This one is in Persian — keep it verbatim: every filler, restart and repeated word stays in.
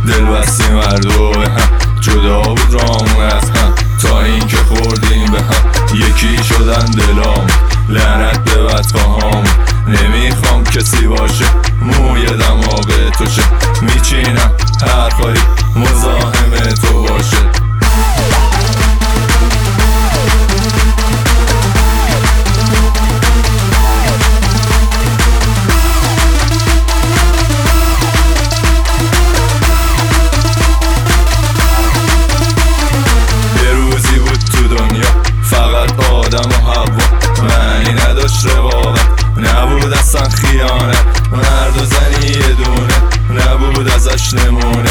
دل بستیم هر دو به هم، جدا بود رامون از هم تا این که خوردیم به هم. یکی شدن دلام، لعنت به بدخواهام. نمیخوام کسی باشه موی دماغ تو شه، میچینم هر کاری مزاحم تو باشه. آدم و هوا معنی نداشت رقابت، نبود اصلا خیانت. مرد و زنی یه دونه نبود ازش نمونه.